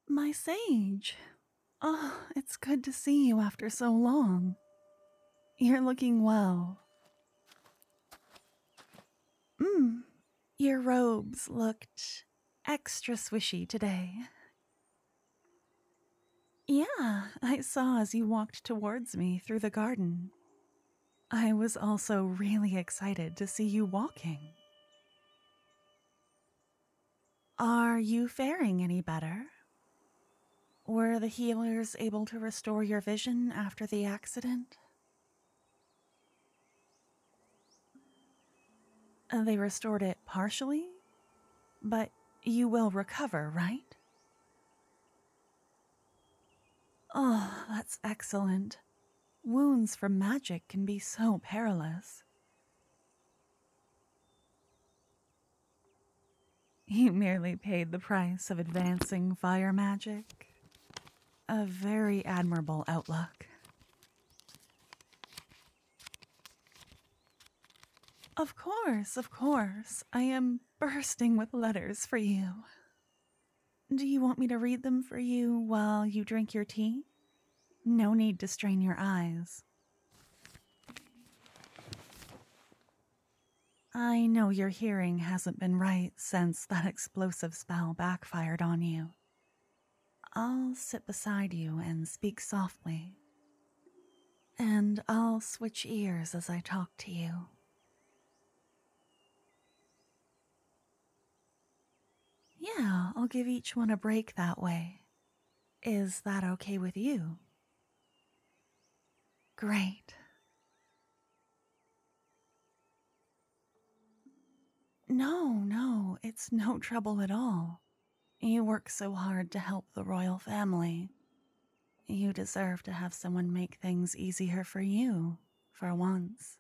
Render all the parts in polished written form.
My sage. Oh, it's good to see you after so long. You're looking well. Your robes looked extra swishy today. Yeah, I saw as you walked towards me through the garden. I was also really excited to see you walking. Are you faring any better? Were the healers able to restore your vision after the accident? They restored it partially, but you will recover, right? Oh, that's excellent. Wounds from magic can be so perilous. You merely paid the price of advancing fire magic. A very admirable outlook. Of course. I am bursting with letters for you. Do you want me to read them for you while you drink your tea? No need to strain your eyes. I know your hearing hasn't been right since that explosive spell backfired on you. I'll sit beside you and speak softly. And I'll switch ears as I talk to you. Yeah, I'll give each one a break that way. Is that okay with you? Great. No, it's no trouble at all. You work so hard to help the royal family. You deserve to have someone make things easier for you, for once.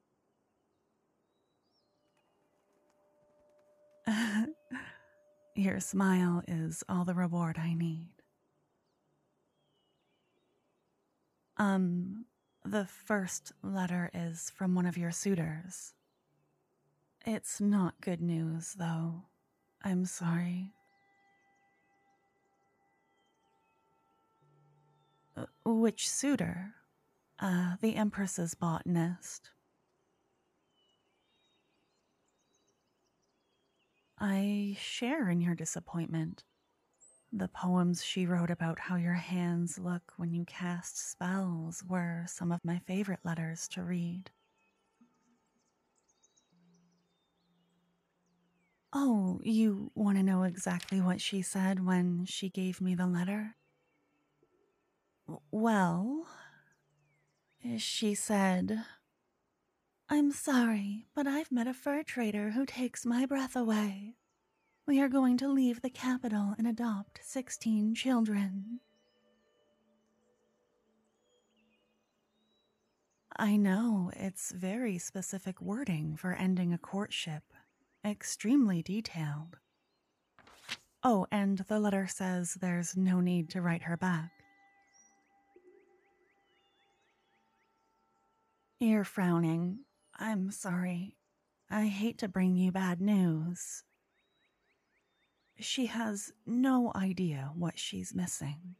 Your smile is all the reward I need. The first letter is from one of your suitors. It's not good news, though. I'm sorry. Which suitor? The Empress's botanist. I share in your disappointment. The poems she wrote about how your hands look when you cast spells were some of my favorite letters to read. Oh, you want to know exactly what she said when she gave me the letter? Well, she said, "I'm sorry, but I've met a fur trader who takes my breath away. We are going to leave the capital and adopt 16 children." I know, it's very specific wording for ending a courtship. Extremely detailed. Oh, and the letter says there's no need to write her back. You're frowning. I'm sorry. I hate to bring you bad news. She has no idea what she's missing.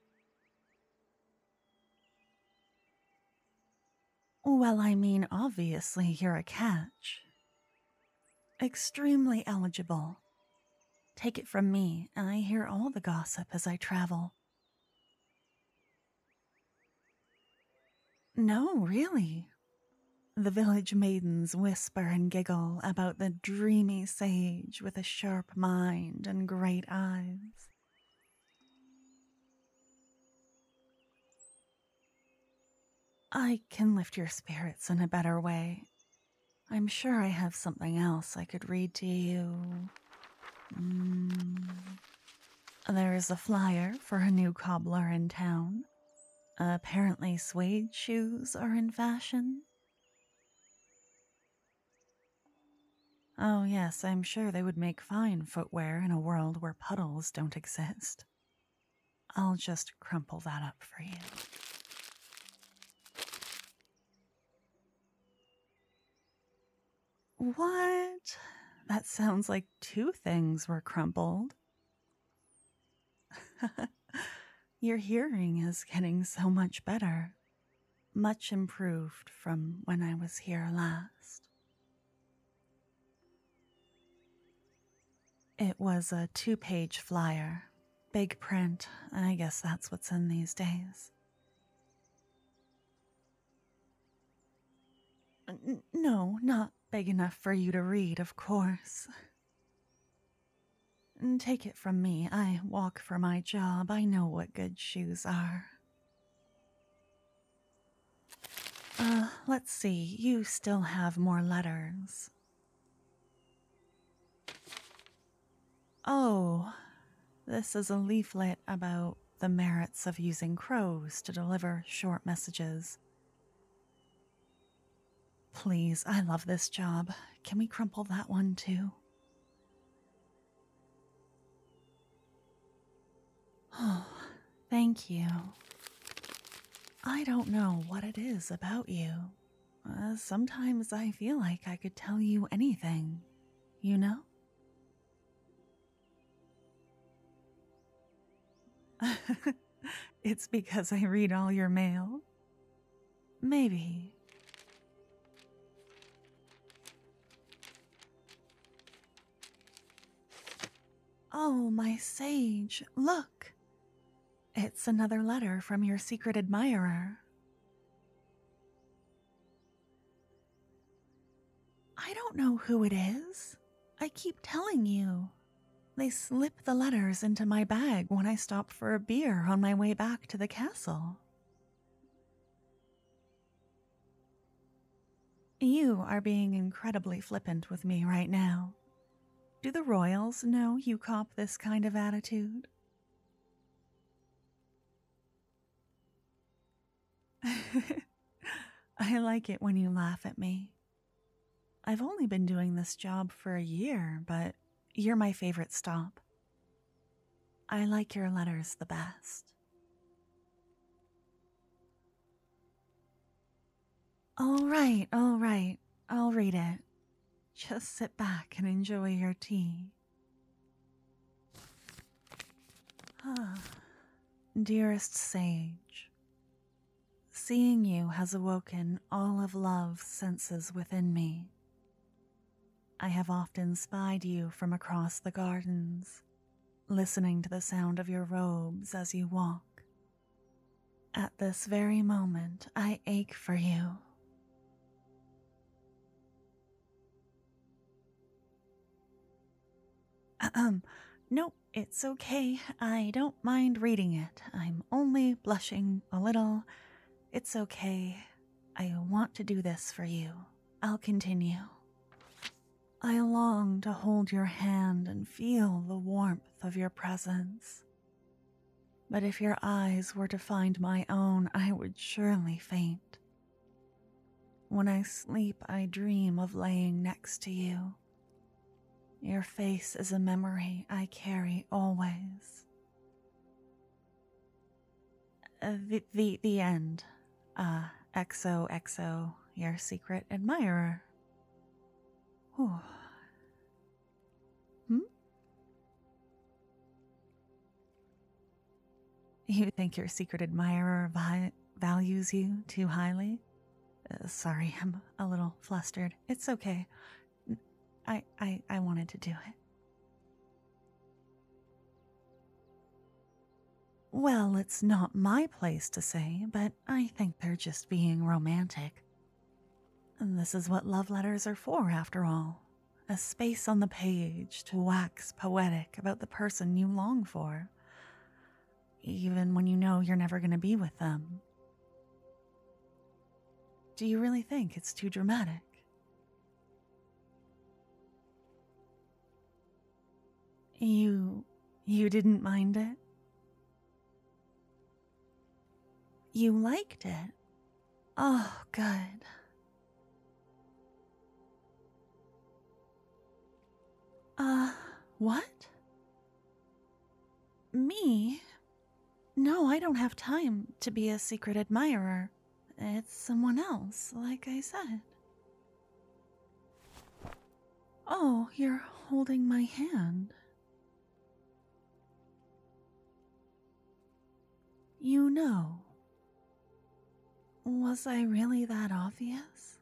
Well, I mean, obviously you're a catch. Extremely eligible. Take it from me, I hear all the gossip as I travel. No, really. The village maidens whisper and giggle about the dreamy sage with a sharp mind and great eyes. I can lift your spirits in a better way. I'm sure I have something else I could read to you. There's a flyer for a new cobbler in town. Apparently suede shoes are in fashion. Oh yes, I'm sure they would make fine footwear in a world where puddles don't exist. I'll just crumple that up for you. What? That sounds like two things were crumpled. Your hearing is getting so much better. Much improved from when I was here last. It was a 2-page flyer. Big print. I guess that's what's in these days. No, not big enough for you to read, of course. Take it from me, I walk for my job. I know what good shoes are. Let's see. You still have more letters. Oh, this is a leaflet about the merits of using crows to deliver short messages. Please, I love this job. Can we crumple that one too? Oh, thank you. I don't know what it is about you. Sometimes I feel like I could tell you anything, you know? It's because I read all your mail. Maybe. Oh, my sage, look. It's another letter from your secret admirer. I don't know who it is. I keep telling you. They slip the letters into my bag when I stop for a beer on my way back to the castle. You are being incredibly flippant with me right now. Do the royals know you cop this kind of attitude? I like it when you laugh at me. I've only been doing this job for a year, but you're my favorite stop. I like your letters the best. All right, I'll read it. Just sit back and enjoy your tea. Dearest Sage, seeing you has awoken all of love's senses within me. I have often spied you from across the gardens, listening to the sound of your robes as you walk. At this very moment, I ache for you. Nope, it's okay. I don't mind reading it. I'm only blushing a little. It's okay. I want to do this for you. I'll continue. I long to hold your hand and feel the warmth of your presence. But if your eyes were to find my own, I would surely faint. When I sleep, I dream of laying next to you. Your face is a memory I carry always. The end. XOXO, your secret admirer. Whew. You think your secret admirer values you too highly? Sorry, I'm a little flustered. It's okay. I wanted to do it. Well, it's not my place to say, but I think they're just being romantic. And this is what love letters are for, after all. A space on the page to wax poetic about the person you long for, even when you know you're never going to be with them. Do you really think it's too dramatic? You didn't mind it? You liked it? Oh, good. What? Me? No, I don't have time to be a secret admirer. It's someone else, like I said. Oh, you're holding my hand. You know. Was I really that obvious?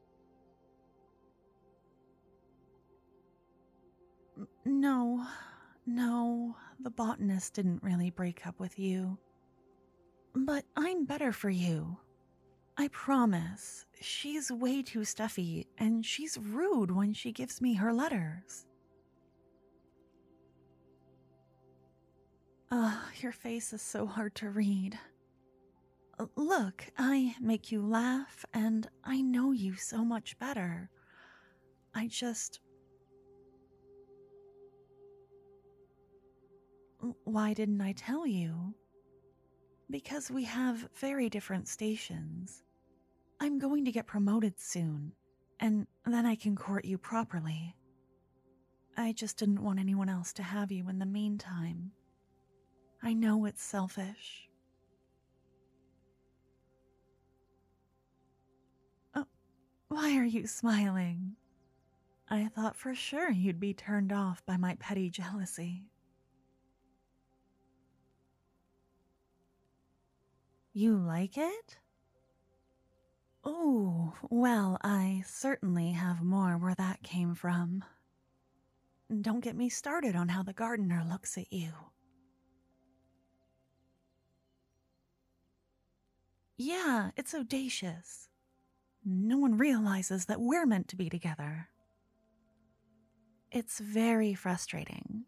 No, no, the botanist didn't really break up with you. But I'm better for you. I promise. She's way too stuffy, and she's rude when she gives me her letters. Your face is so hard to read. Look, I make you laugh, and I know you so much better. I just. Why didn't I tell you? Because we have very different stations. I'm going to get promoted soon, and then I can court you properly. I just didn't want anyone else to have you in the meantime. I know it's selfish. Oh, why are you smiling? I thought for sure you'd be turned off by my petty jealousy. You like it? Oh, well, I certainly have more where that came from. Don't get me started on how the gardener looks at you. Yeah, it's audacious. No one realizes that we're meant to be together. It's very frustrating.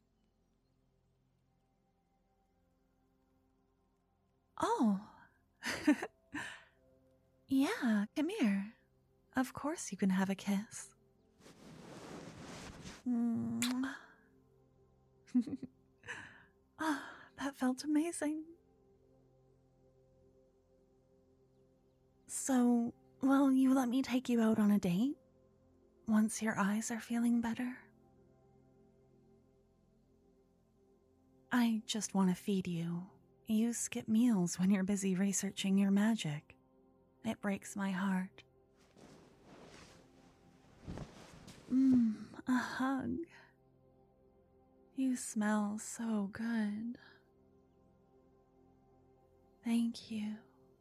Oh. Yeah, come here. Of course you can have a kiss. Mwah. Ah, that felt amazing. So, will you let me take you out on a date? Once your eyes are feeling better? I just want to feed you. You skip meals when you're busy researching your magic. It breaks my heart. A hug. You smell so good. Thank you.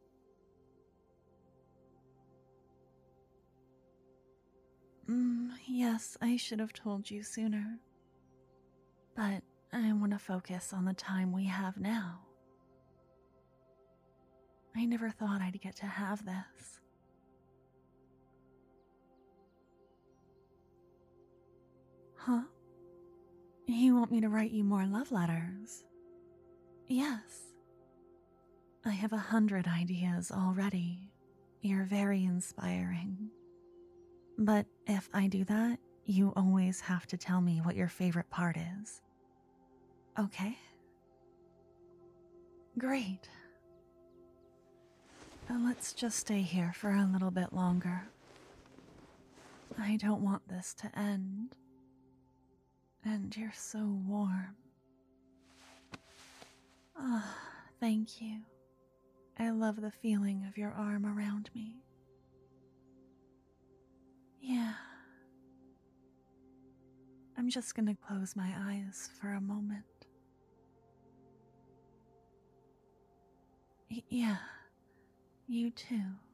Yes, I should have told you sooner. But I want to focus on the time we have now. I never thought I'd get to have this. Huh? You want me to write you more love letters? Yes. I have 100 ideas already. You're very inspiring. But if I do that, you always have to tell me what your favorite part is. Okay? Great. Let's just stay here for a little bit longer. I don't want this to end. And you're so warm. Ah, thank you. I love the feeling of your arm around me. Yeah. I'm just gonna close my eyes for a moment. Yeah, you too.